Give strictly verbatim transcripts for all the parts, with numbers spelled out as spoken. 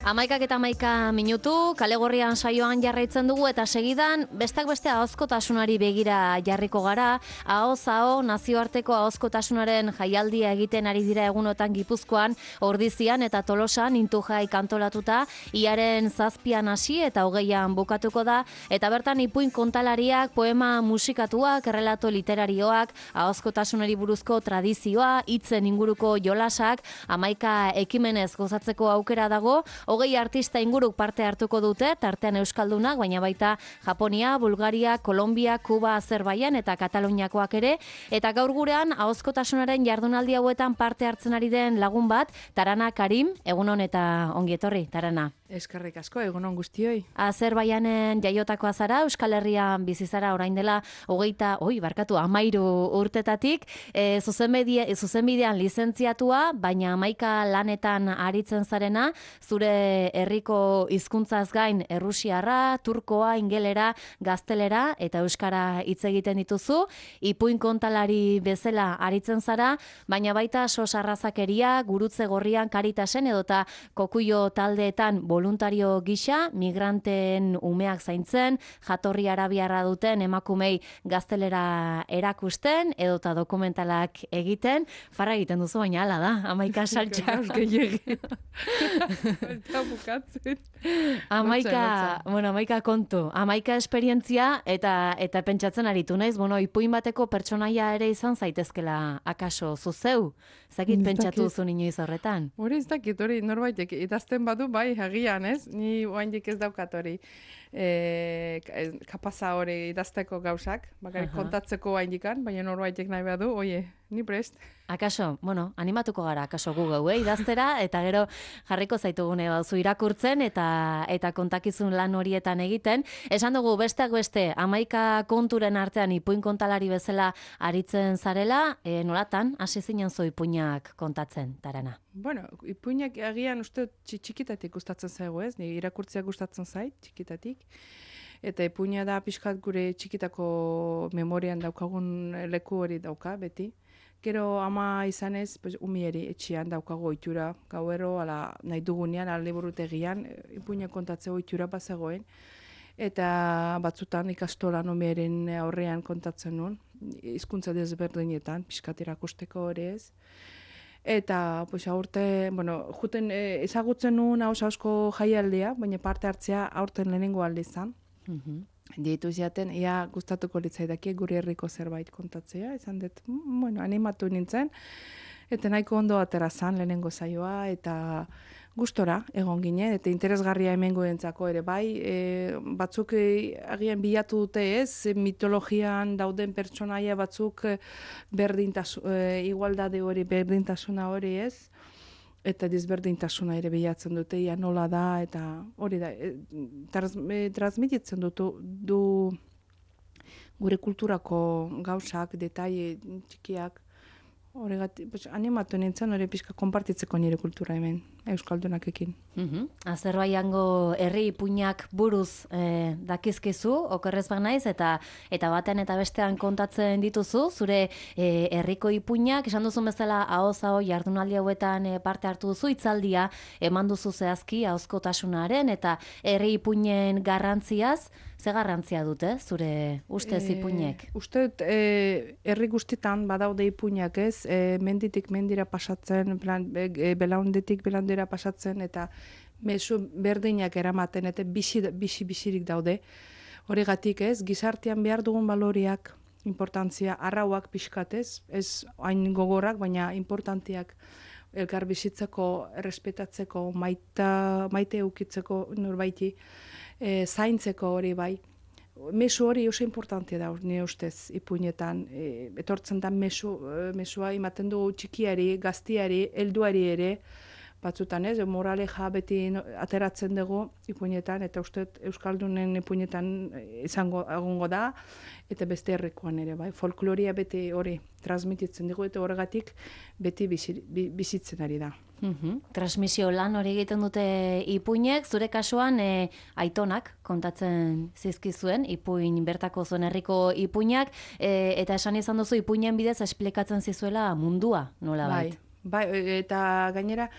Amaikak eta amaika minutu, kalegorrian saioan jarraitzen dugu eta segidan bestak beste ahozkotasunari begira jarriko gara. Ahoz aho nazioarteko ahozkotasunaren jaialdia egiten ari dira egunotan Gipuzkoan, Ordizian eta Tolosan intujai kantolatuta, iaren zazpian hasi eta hogeian bukatuko da, eta bertan ipuin kontalariak, poema musikatuak, errelato literarioak, ahozkotasunari buruzko tradizioa, hitzen inguruko jolasak, amaika ekimenez gozatzeko aukera dago. Hogei artista inguruk parte hartuko dute, tartean euskaldunak, baina baita Japonia, Bulgaria, Kolombia, Kuba, Azerbaijan eta Kataluniakoak ere. Eta gaur gurean, ahozkotasunaren jardunaldi hauetan parte hartzen ari den lagun bat, Tarana Karim, egunon eta ongi etorri, Tarana. Eskerrik asko, egunon guztioi. Azerbaijanen jaiotakoa zara, Euskal Herrian bizi zara orain dela hogeita, oi, barkatu, amairu urtetatik, e, zuzenbidean lizentziatua, baina amaika lanetan aritzen zarena, zure herriko hizkuntzaz gain errusiarra, turkoa, ingelera, gaztelera eta euskara hitz egiten dituzu, ipuin kontalari bezala aritzen zara, baina baita sos arrazakeria, gurutze gorrian, Karitasen edota kokuio taldeetan voluntario gisa, migranteen umeak zaintzen, jatorri arabiarra duten emakumei gaztelera erakusten, edota dokumentalak egiten, farra egiten duzu, baina hala da, amaika saltxa. Eta bukatzen. Amaika, bueno, amaika kontu, amaika esperientzia eta eta pentsatzen aritu naiz, bueno, ipuin bateko pertsonaia ere izan zaitezkela akaso zuzeu, zakit pentsatu zu inoiz horretan. Hori ez dakit, hori norbaitek idazten badu, bai, agian, ez? Ni oraindik ez daukat hori e, kapaza hori idazteko gauzak, bakarik kontatzeko oraindikan, baina norbaitek nahi badu, oie, ni prest. Akaso, bueno, animatuko gara, akaso gu gau, eh, idaztera, eta gero jarriko zaitugune bauzu irakurtzen eta eta kontakizun lan horietan egiten. Esan dugu besteak beste, amaika konturen artean ipuin kontalari bezala aritzen zarela, e, nolatan, hasi zinen zo ipuinak kontatzen, Tarana? Bueno, ipuinak agian uste txikitatik gustatzen zaigu, ez? Ni irakurtzea gustatzen zait, txikitatik. Eta ipuina da pixkat gure txikitako memorian daukagun leku hori dauka, beti. Gero ama izanez, pues, umieri etxean daukago ohitura, gauero, ala, nahi dugunean, ala liburutegian, ipuina kontatze ohitura bazegoen. Eta batzutan ikastolan umieren aurrean kontatzen nuen, hizkuntza desberdinetan, pixkat erakusteko hori ez. Eta, pues, aurte, bueno, juten e, ezagutzen nuen haus-hausko jaialdea, baina parte hartzea aurten lehenengo alde izan. Mm-hmm. Deitu ziaten, ia gustatuko litzaidake gure herriko zerbait kontatzea, izan dut, bueno, animatu nintzen, eta nahiko ondo atera zan lehenengo zaioa, eta gustora egon ginen, eta interesgarria hemengo entzako ere bai, e, batzuk e, agian bilatu dute ez, mitologian dauden pertsonaia batzuk berdintasun, e, igualdade hori, berdintasuna hori ez, eta desberdintasuna ere bilatzen dute, ia nola da, eta hori da, e, trans, e, transmititzen dutu, du gure kulturako gauzak, detaile txikiak, horregatik, pues, animatu nintzen hori pixka konpartitzeko nire kultura hemen, euskaldunakekin. Mm-hmm. Azerbaijango herri ipuinak buruz eh, dakizkizu, okerrez banaiz, eta eta batean eta bestean kontatzen dituzu, zure eh, herriko ipuinak, esan duzun bezala ahoz aho jardunaldi hauetan eh, parte hartu duzu, hitzaldia eman duzu zehazki ahozkotasunaren eta herri ipuinen garrantziaz, ze garrantzia dute, zure ustez ipuinek? E, uste, e, herri guztitan badaude ipuinak ez, e, menditik mendira pasatzen, plan, e, belaundetik belandera pasatzen, eta mezu berdinak eramaten, eta bisi, bisi, bisirik daude. Horregatik ez, gizartean behar dugun baloriak, importantzia, arrauak pixkatez, ez hain gogorak, baina importantiak elkar bizitzeko, errespetatzeko, maita, maite eukitzeko norbaiti, e, zaintzeko hori bai. Mesu hori oso importantia da, nire ustez, ipuinetan. E, etortzen da mesu, mesua ematen du txikiari, gaztiari, helduari ere, batzutan ez, moraleja beti ateratzen dugu ipuinetan, eta uste euskaldunen ipuinetan izango egongo da, eta beste herrikoan ere, bai, folkloria beti hori transmititzen dugu, eta horregatik beti bizitzen ari da. Mm-hmm. Transmisio lan hori egiten dute ipuinek, zure kasuan e, aitonak kontatzen zizkizuen, ipuin bertako zuen herriko ipuinak, e, eta esan izan duzu ipuinen bidez esplikatzen zizuela mundua, nola bait? Bai, bai, eta gainera,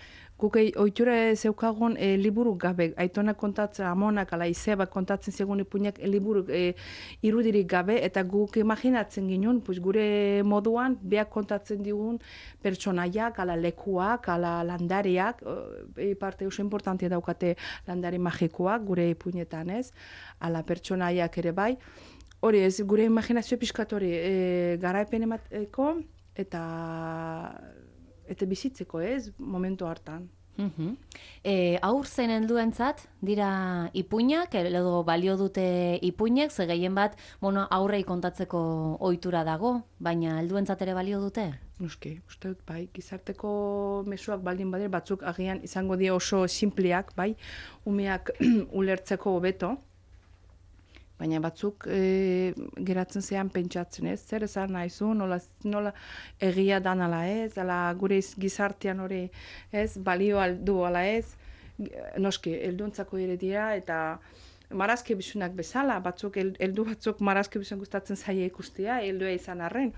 guk ohitura zeukagun e, liburu gabe, aitonak kontatzen, amonak, ala izebak kontatzen zegoen ipuinak e, liburu e, irudirik gabe, eta guk imaginatzen ginen, pues, gure moduan, beak kontatzen digun pertsonaiak, ala lekuak, ala landariak, e, parte oso importantia daukate landari magikoak, gure ipuinetan ez, ala pertsonaiak ere bai. Hori ez, gure imaginazio pixkat hori e, garaipen emateko, eta eta bizitzeko ez, momentu hartan. Uh-huh. E, aur zein helduentzat dira ipuinak, edo balio dute ipuinek, ze gehien bat, bueno, aurrei kontatzeko ohitura dago, baina helduentzat ere balio dute? Nuski, uste dut, bai, gizarteko mezuak baldin badira, batzuk agian izango dira oso simpleak, bai, umeak ulertzeko hobeto, baina batzuk e, geratzen zean pentsatzen ez, zer esan nahizu, nola, nola egia dan ala ez, ala gure gizartean hori ez, balio aldu ala ez, noski, helduntzako ere dira, eta marazki bizunak bezala, batzuk, heldu batzuk marazki bizun gustatzen zaie ikustia, heldua izan arren,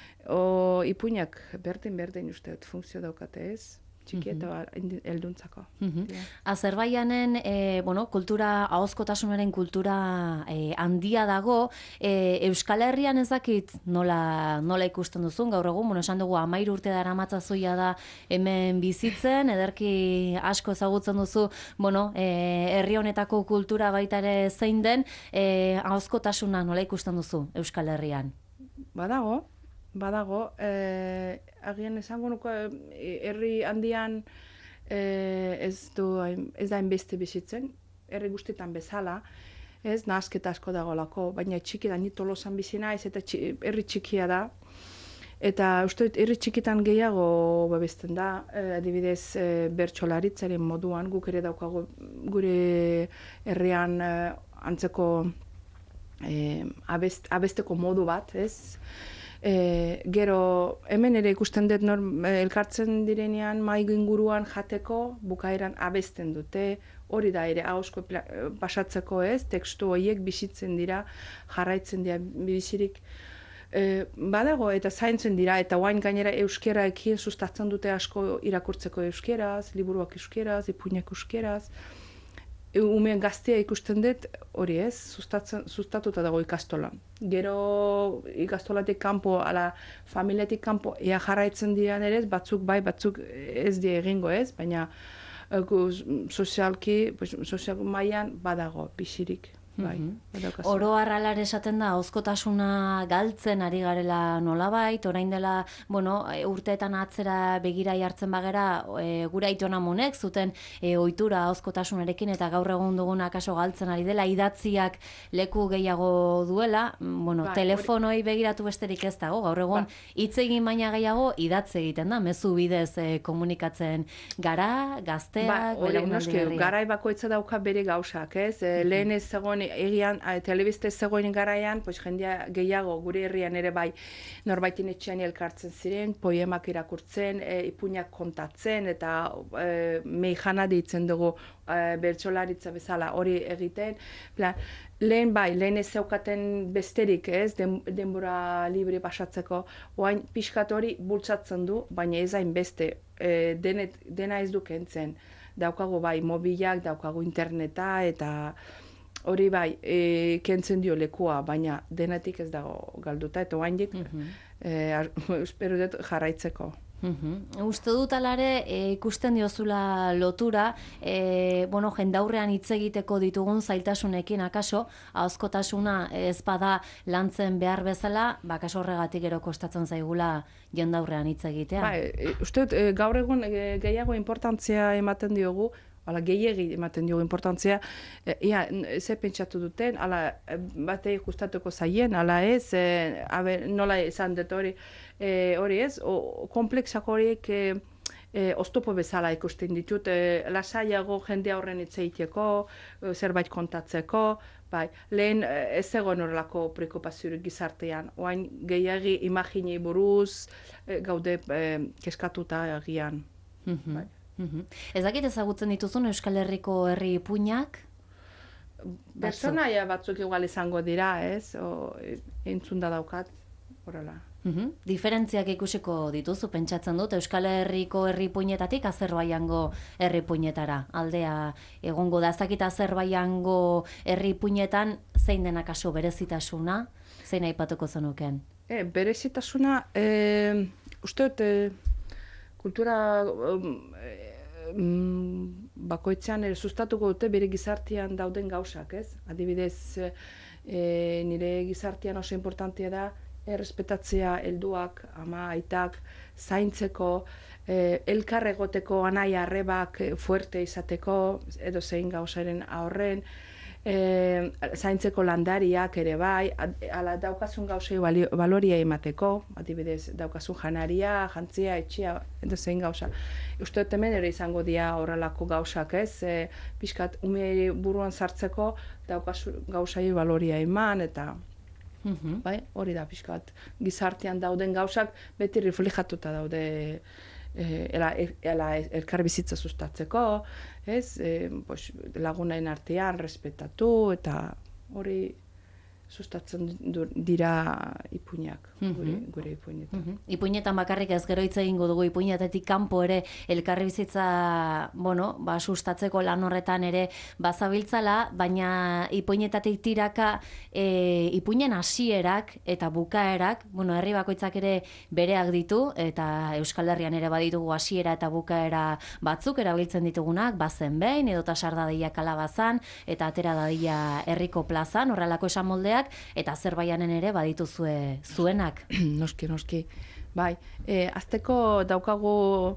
o ipuinak berdin-berdin uste dut funtzio daukate ez, txiki eta helduntzako. Uh-huh. Yeah. Azerbaianen, e, bueno, kultura, ahozkotasunaren kultura e, handia dago, e, Euskal Herrian ez dakit nola, nola ikusten duzun, gaur egun, bueno, esan dugu, amairu urte dara matzazuia da hemen bizitzen, ederki asko ezagutzen duzu, bueno, e, herri honetako kultura baita ere zein den, e, ahozkotasuna nola ikusten duzu Euskal Herrian? Badago, badago, eh, agian esango nuko herri handian eh, ez, du, ez da hainbeste bizitzen, herri guztietan bezala, ez nahasketa asko dagolako, baina txiki da, ni Tolosan bizi naiz eta txi, herri txikia da, eta uste dut herri txikitan gehiago babesten da, eh, adibidez eh, bertsolaritzaren moduan, guk ere daukago gure herrian eh, antzeko eh, abest, abesteko modu bat, ez? E, gero, hemen ere ikusten dut nor, elkartzen direnean maigu inguruan jateko, bukaeran abesten dute, hori da ere ahozko pasatzeko ez, tekstu horiek bizitzen dira, jarraitzen dira bizirik. E, badago eta zaintzen dira, eta oain gainera euskeraekin sustatzen dute asko irakurtzeko euskeraz, liburuak euskeraz, ipuinak euskeraz. Umeen gaztea ikusten dut, hori ez, sustatzen, sustatuta dago ikastola. Gero ikastolatik kanpo, ala familiatik kanpo, ea jarraitzen diran ere, batzuk bai, batzuk ez die egingo ez, baina sozialki, sozial mailan badago, bizirik. Bai, mm-hmm. Oro harralar esaten da, ahozkotasuna galtzen ari garela nolabait, orain dela, bueno, urteetan atzera begira jartzen bagera, e, gure aitona monek zuten e, ohitura ahozkotasunarekin eta gaur egun duguna akaso galtzen ari dela, idatziak leku gehiago duela, bueno, ba, telefonoi ori... begiratu besterik ez dago, gaur egun hitz ba. egin baina gehiago idatze egiten da, mezu bidez e, komunikatzen gara, gazteak, ba, noski, garai bakoitza dauka bere gauzak, ez? Mm-hmm. Lehen ez zegoen egian, telebiste zegoen garaian, pues, jendea gehiago gure herrian ere bai norbaitin etxean elkartzen ziren, poemak irakurtzen, e, ipuinak kontatzen, eta e, meijana deitzen dugu e, bertsolaritza bezala hori egiten. Plan, lehen bai, lehen ez zeukaten besterik ez, den, denbora libre pasatzeko, oain pixkat hori bultzatzen du, baina ez hain beste, e, denet, dena ez du kentzen. Daukagu bai mobilak, daukagu interneta, eta hori bai, e, kentzen dio lekua, baina denetik ez dago galduta, eta oaindik, mm-hmm. e, espero dut jarraitzeko. Mm-hmm. Uste dut alare, e, ikusten diozula lotura, e, bueno, jendaurrean hitz egiteko ditugun zailtasunekin akaso, ahozkotasuna ez bada lantzen behar bezala, bakaso horregatik gero kostatzen zaigula jendaurrean hitz egitea. Ba, e, uste dut, e, gaur egun e, gehiago importantzia ematen diogu, ala gehiegi ematen diogu importantzia, e, ia, ze pentsatu duten, ala batei gustatuko zaien, ala ez, e, abe, nola esan dut hori, e, hori ez, o, komplexak horiek e, e, oztopo bezala ikusten ditut, e, lasaiago jende horren hitz egiteko, e, zerbait kontatzeko, bai, lehen e, ez zegoen horrelako preokupaziorik gizartean, oain gehiagi imaginei buruz, e, gaude e, keskatuta agian. Mm-hmm. Bai. Mm-hmm. Ez dakit ezagutzen dituzun Euskal Herriko herri ipuinak? Pertsonaia batzuk igual izango dira, ez? O, entzunda daukat, horrela. Uhum. Diferentziak ikusiko dituzu, pentsatzen dut, Euskal Herriko herripuinetatik Azerbaijango herripuinetara. Aldea egongo da, ez dakit Azerbaijango herripuinetan zein dena kasu berezitasuna, zein aipatuko zenuken? E, berezitasuna, e, uste dut, e, kultura um, e, bakoitzean e, sustatuko dute bere gizartean dauden gauzak, ez? Adibidez, e, nire gizartean oso importantea da, errespetatzea helduak, ama, aitak, zaintzeko, eh, elkar egoteko anai arrebak fuerte izateko, edo zein gauzaren aurren, eh, zaintzeko landariak ere bai, ala daukazun gauzei baloria emateko, adibidez daukazun janaria, jantzia, etxia, edo zein gauza. Uste dut hemen ere izango dira horrelako gauzak, ez? E, pixkat ume buruan sartzeko daukazun gauzai baloria eman, eta Uhum. bai, hori da pixkat. Gizartean dauden gauzak beti reflejatuta daude eh, ela, ela elkar bizitza sustatzeko, ez? Eh, pues, lagunain artean respetatu eta hori sustatzen dira ipuinak, gure, gure ipuinetan. Uhum. Ipuinetan bakarrik ez gero hitz egingo dugu, ipuinetetik kanpo ere elkarri bizitza, bueno, ba, sustatzeko lan horretan ere bazabiltzala, baina ipuinetatik tiraka e, ipuinen hasierak eta bukaerak, bueno, herri bakoitzak ere bereak ditu, eta Euskal Herrian ere baditugu hasiera eta bukaera batzuk erabiltzen ditugunak, bazen behin, edota sardadila kalabazan, eta atera dadila herriko plazan, horrelako esan moldeak, eta Azerbaijanen ere badituzue zuenak. Noski, noski. Bai, e, azteko daukagu,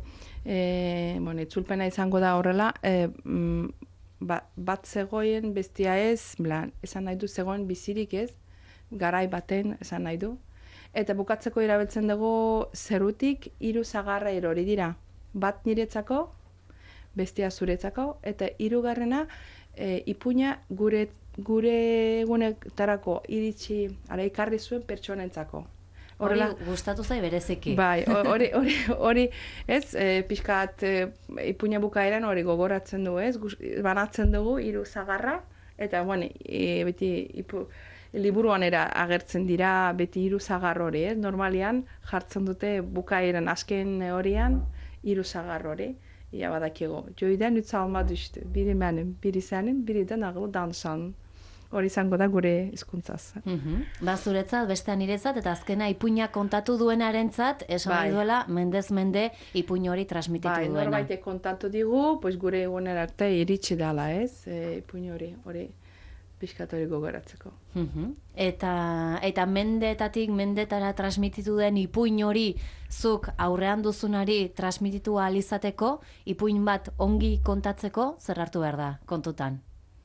e, bueno, itzulpena izango da horrela, e, ba, bat zegoen bestia ez, blan, esan nahi du zegoen bizirik ez, garai baten esan nahi du. Eta bukatzeko erabiltzen dugu zerutik hiru zagarra erori dira. Bat niretzako, bestia zuretzako, eta hirugarrena e, ipuina gure gure egunetarako iritsi ara ikarri zuen pertsonentzako. Horrela, hori gustatu zai bereziki. Bai, hori hori hori, ez, e, pixkat e, ipuina bukaeran hori gogoratzen du, ez? Banatzen dugu hiru zagarra eta bueno, e, beti ipu, liburuan era agertzen dira beti hiru zagar hori, ez? Normalian jartzen dute bukaeran azken horian hiru zagar hori. Ia badakigo. Joiden üç alma düştü. Biri benim, biri senin, biri de nağılı danışan. Hori izango da gure hizkuntzaz. Mhm. Ba, zuretzat, bestean niretzat, eta azkena ipuina kontatu duenarentzat, esan nahi duela, mendez mende ipuin hori transmititu bai, duena. Norbaitek kontatu digu, pues gure egunen arte iritsi dala, ez? E, ipuin hori, hori pixkat hori gogoratzeko. Mhm. Eta, eta mendeetatik mendetara transmititu den ipuin hori zuk aurrean duzunari transmititu ahal izateko, ipuin bat ongi kontatzeko, zer hartu behar da kontutan?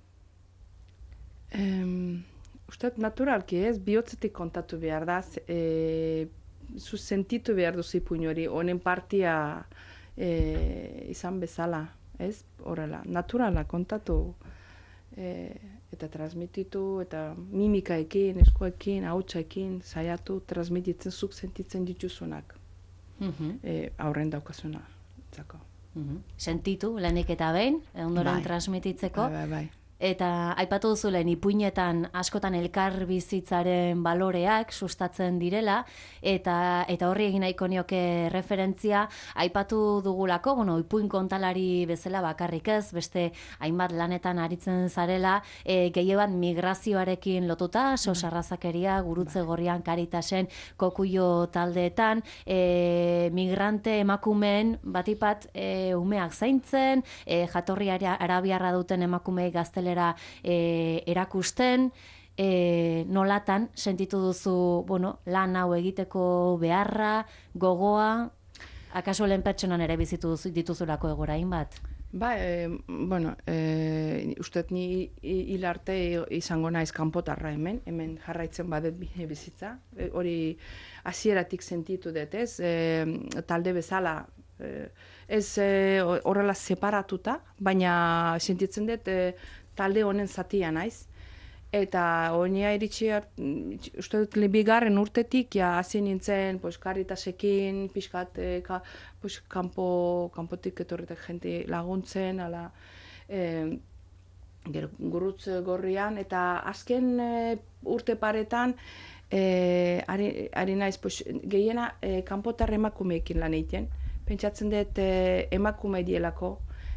Um, Uste naturalki ez, bihotzetik kontatu behar da, e, zu sentitu behar duzu ipuin hori, honen partia e, izan bezala, ez? Horrela, naturala kontatu e, eta transmititu, eta mimikaekin, eskuekin, hautsaekin, saiatu, transmititzen zuk sentitzen dituzunak. Mm-hmm. e, aurren daukazuna. Zako. Mm-hmm. Sentitu, lehenik eta behin, ondoren bai. Transmititzeko. Bai, bai, bai. Eta aipatu duzu lehen ipuinetan askotan elkar bizitzaren baloreak sustatzen direla, eta eta horri egin nahiko nioke referentzia, aipatu dugulako, bueno, ipuin kontalari bezala bakarrik ez, beste hainbat lanetan aritzen zarela, e, gehiebat migrazioarekin lotuta, sosarrazakeria, gurutze gorrian, Karitasen, Kokuio taldeetan, e, migrante emakumeen batipat e, umeak zaintzen, e, jatorri arabiarra duten emakumeei gaztele E, erakusten, e, nolatan sentitu duzu, bueno, lan hau egiteko beharra, gogoa, akaso lehen pertsonan ere bizitu dituzulako egorain bat? Ba, e, bueno, e, usteet ni hilarte izango naiz kanpotarra hemen, hemen jarraitzen badet bizitza, e, hori hasieratik sentitu dut, ez, e, talde bezala, e, ez e, horrela separatuta, baina sentitzen dut, e, talde honen zatia naiz. Eta honia iritsi, uste dut, bigarren urtetik, ja, hasi nintzen, pues, Karitasekin, pixkat, eh, ka, pues, kanpo, kanpotik etorretak jente laguntzen, ala, eh, gurutz gorrian, eta azken eh, urte paretan, E, ari, ari naiz, pues, gehiena e, kanpotar emakumeekin lan egiten. Pentsatzen dut e, emakume dielako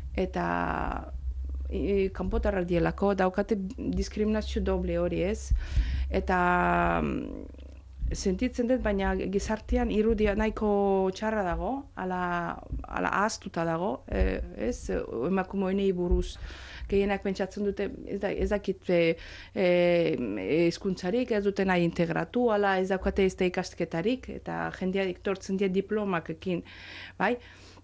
eta e, kanpotarrak dielako, daukate diskriminazio doble hori ez. Eta sentitzen dut, baina gizartean irudia nahiko txarra dago, ala, ala ahaztuta dago, e, ez, emakumeonei buruz. Gehienak pentsatzen dute, ez, da, ez dakit hizkuntzarik, ez dute nahi integratu, ala ez daukate ez da ikasketarik, eta jendea diktortzen dira diplomakekin, bai?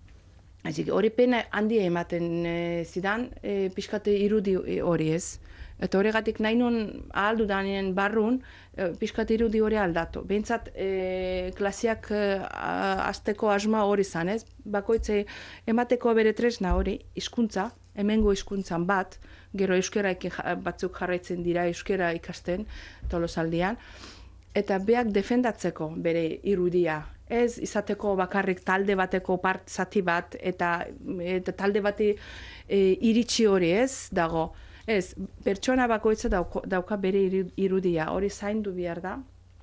Ezik, hori pena handia ematen e, zidan, e, pixkate irudi hori ez. Eta horregatik nahi nun ahaldu danien barrun, e, pixkat irudi hori aldatu. Behintzat, e, klasiak e, azteko asma hori zan, ez? Bakoitze emateko bere tresna hori, hizkuntza, hemengo hizkuntzan bat, gero euskera batzuk jarraitzen dira euskera ikasten Tolosaldean, eta beak defendatzeko bere irudia. Ez izateko bakarrik talde bateko part zati bat, eta, eta talde bati e, iritsi hori ez dago. Ez, pertsona bakoitza dauka, dauka bere irudia, hori zaindu behar da.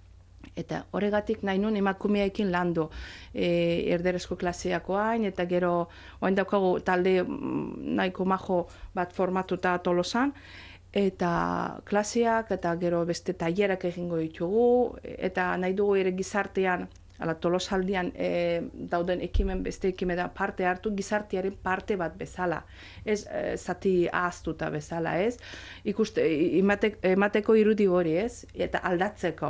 Eta horregatik nahi nun emakumeekin landu e, erderezko klaseakoain, eta gero oain daukagu talde nahiko majo bat formatuta Tolosan, eta klaseak eta gero beste tailerak egingo ditugu, eta nahi dugu ere gizartean, ala Tolosaldean e, dauden ekimen beste ekimen da parte hartu gizartearen parte bat bezala. Ez e, zati ahaztuta bezala, ez? Ikuste, imate, emateko irudi hori, ez? Eta aldatzeko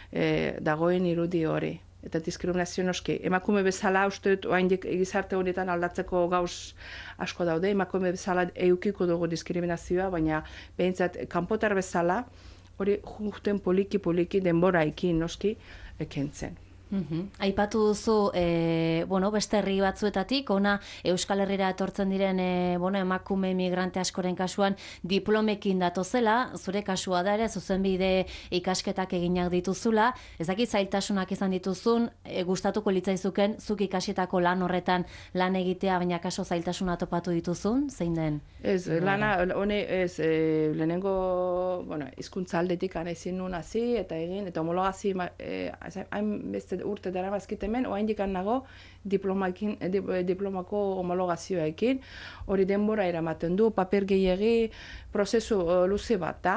e, dagoen irudi hori. Eta diskriminazio noski. Emakume bezala, uste dut, oraindik gizarte honetan aldatzeko gauz asko daude. Emakume bezala eukiko dugu diskriminazioa, baina behintzat kanpotar bezala, hori juten poliki-poliki denboraikin noski ekentzen. Uhum. Aipatu duzu, e, bueno, beste herri batzuetatik, ona Euskal Herrira etortzen diren e, bueno, emakume migrante askoren kasuan diplomekin datozela, zure kasua da ere, zuzenbide ikasketak eginak dituzula, ez dakit zailtasunak izan dituzun, e, gustatuko litzaizuken, zuk ikasitako lan horretan lan egitea, baina kaso zailtasuna topatu dituzun, zein den? Ez, lana, hone, ez, e, lehenengo, bueno, hizkuntza aldetik ezin nun hasi, eta egin, eta homologazi, e, hain beste urte dara bazkit hemen, oaindik nago diplomakin, diplomako homologazioekin, hori denbora eramaten du, paper gehiagi, prozesu uh, luze bat da.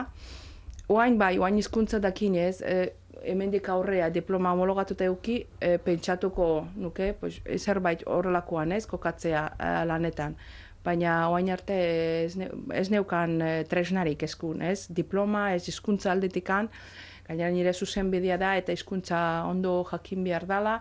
Oain bai, oain hizkuntza dakinez, eh, hemendik aurrea diploma homologatuta euki, eh, pentsatuko nuke, pues, zerbait horrelakoan ez, kokatzea uh, lanetan. Baina oain arte ez, ne, ez neukan eh, tresnarik eskun, ez? Diploma, ez hizkuntza aldetikan, gainera nire zuzenbidea da eta hizkuntza ondo jakin behar dela.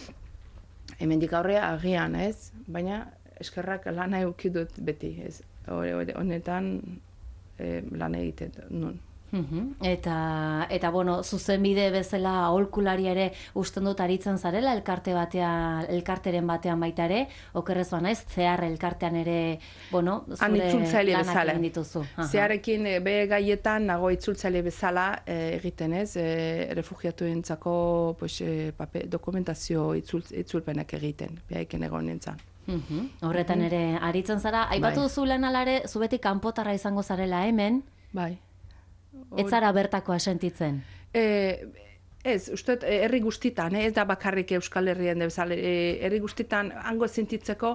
Hemendik aurrea agian, ez? Baina eskerrak lana eduki dut beti, ez? Honetan eh, lan egiten nun. Uhum. Eta, eta bueno, zuzenbide bezala aholkulari ere usten dut aritzen zarela elkarte batean, elkarteren batean baita ere, okerrez ba naiz, zehar elkartean ere, bueno, zure lanak egin dituzu. Zeharekin be gaietan nago itzultzaile bezala eh, egiten ez, eh, refugiatuentzako pues, eh, pape, dokumentazio itzul, itzulpenak egiten, behaiken egon nintzen. Uhum. Horretan ere aritzen zara, aipatu bai. duzu lan alare, zubetik kanpotarra izango zarela hemen, bai. Ez zara bertakoa sentitzen? E, ez, uste, herri guztitan, eh? Ez da bakarrik Euskal Herrian, bezala, e, herri guztitan hango sentitzeko,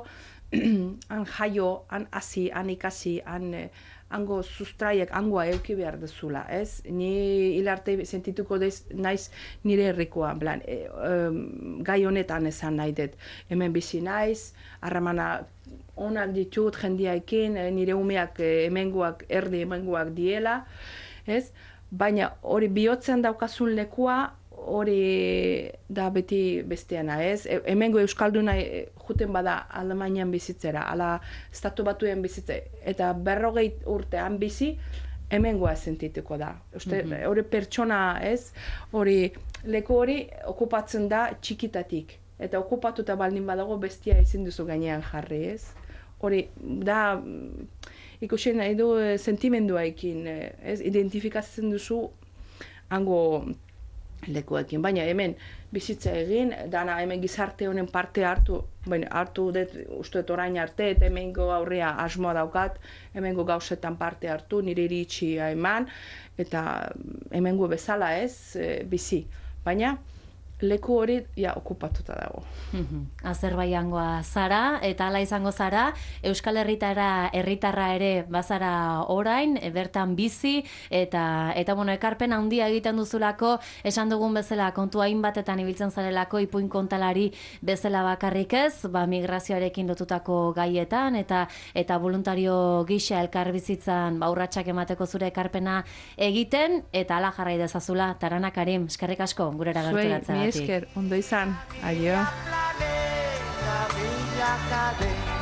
han jaio, han hasi, han ikasi, han hango sustraiek, hangoa euki behar dezula, ez? Ni hilarte sentituko dez, naiz nire herrikoa, blan, e, um, gai honetan esan nahi dut. Hemen bizi naiz, harramana onak ditut jendiaekin, nire umeak hemengoak, erdi hemengoak diela, ez? Baina hori bihotzen daukazun lekua hori da beti besteana, ez? E, hemengo euskalduna e, juten bada Alemanian bizitzera, ala estatu batuen bizitzera, eta berrogei urtean bizi, hemengoa sentituko da. Uste, mm-hmm. Hori pertsona, ez? Hori, leku hori okupatzen da txikitatik, eta okupatuta baldin badago bestia ezin duzu gainean jarri, ez? Hori, da... Ikusi nahi du e, sentimenduaekin, ez, identifikatzen duzu hango lekuekin. Baina hemen bizitza egin, dana hemen gizarte honen parte hartu, baina hartu dut uste orain arte, eta hemengo aurrea asmoa daukat, hemengo gauzetan parte hartu, nire iritsia eman, eta hemengo bezala ez, e, bizi. Baina leku hori ja okupatuta dago. Azerbaijangoa zara, eta hala izango zara, Euskal Herritara herritarra ere bazara orain, bertan bizi, eta eta bueno, ekarpen handia egiten duzulako, esan dugun bezala, kontu hainbatetan ibiltzen zarelako, ipuin kontalari bezala bakarrik ez, ba, migrazioarekin lotutako gaietan, eta eta voluntario gisa elkarbizitzan ba, urratsak emateko zure ekarpena egiten, eta hala jarrai dezazula. Tarana Karim, eskerrik asko, gurera gerturatzea. Esker, ondo izan. Aio.